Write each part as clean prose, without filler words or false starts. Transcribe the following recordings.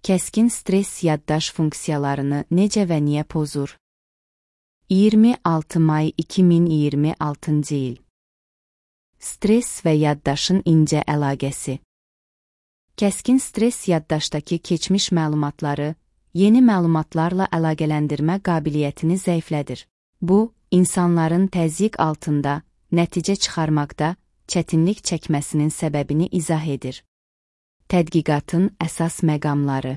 Kəskin stress yaddaş funksiyalarını necə və niyə pozur? 26 may 2026-cı il. Stress və yaddaşın incə əlaqəsi. Kəskin stress yaddaşdakı keçmiş məlumatları yeni məlumatlarla əlaqələndirmə qabiliyyətini zəiflədir. Bu, insanların təzyiq altında nəticə çıxarmaqda çətinlik çəkməsinin səbəbini izah edir. Tədqiqatın əsas məqamları.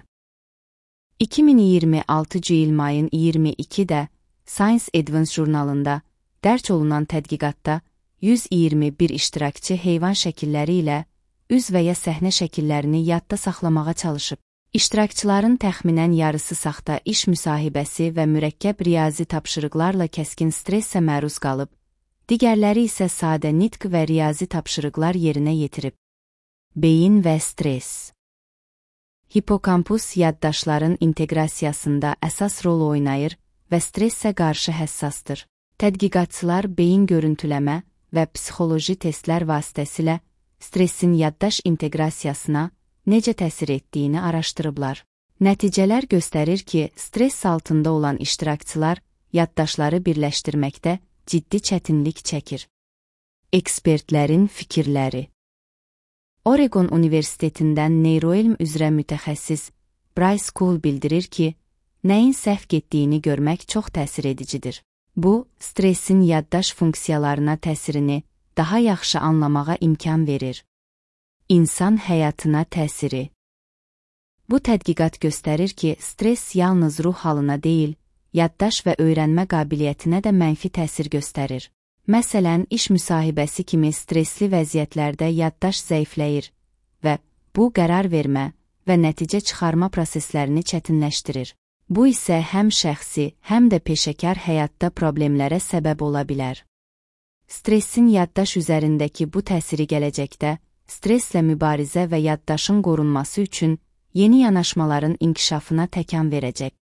2026-cı il mayın 22-də Science Advance jurnalında dərc olunan tədqiqatda 121 iştirakçı heyvan şəkilləri ilə üz və ya səhnə şəkillərini yadda saxlamağa çalışıb. İştirakçıların təxminən yarısı saxta iş müsahibəsi və mürəkkəb riyazi tapşırıqlarla kəskin stressə məruz qalıb, digərləri isə sadə nitq və riyazi tapşırıqlar yerinə yetirib. Beyin və stress. Hipokampus yaddaşların inteqrasiyasında əsas rol oynayır və stressə qarşı həssasdır. Tədqiqatçılar beyin görüntüləmə və psixoloji testlər vasitəsilə stressin yaddaş inteqrasiyasına necə təsir etdiyini araşdırıblar. Nəticələr göstərir ki, stress altında olan iştirakçılar yaddaşları birləşdirməkdə ciddi çətinlik çəkir. Ekspertlərin fikirləri. Oregon Universitetindən neyroelm üzrə mütəxəssis Bryce Cool bildirir ki, nəyin səhv getdiyini görmək çox təsir edicidir. Bu, stressin yaddaş funksiyalarına təsirini daha yaxşı anlamağa imkan verir. İnsan həyatına təsiri. Bu tədqiqat göstərir ki, stress yalnız ruh halına deyil, yaddaş və öyrənmə qabiliyyətinə də mənfi təsir göstərir. Məsələn, iş müsahibəsi kimi stresli vəziyyətlərdə yaddaş zəifləyir və bu qərar vermə və nəticə çıxarma proseslərini çətinləşdirir. Bu isə həm şəxsi, həm də peşəkar həyatda problemlərə səbəb ola bilər. Stressin yaddaş üzərindəki bu təsiri gələcəkdə stresslə mübarizə və yaddaşın qorunması üçün yeni yanaşmaların inkişafına təkan verəcək.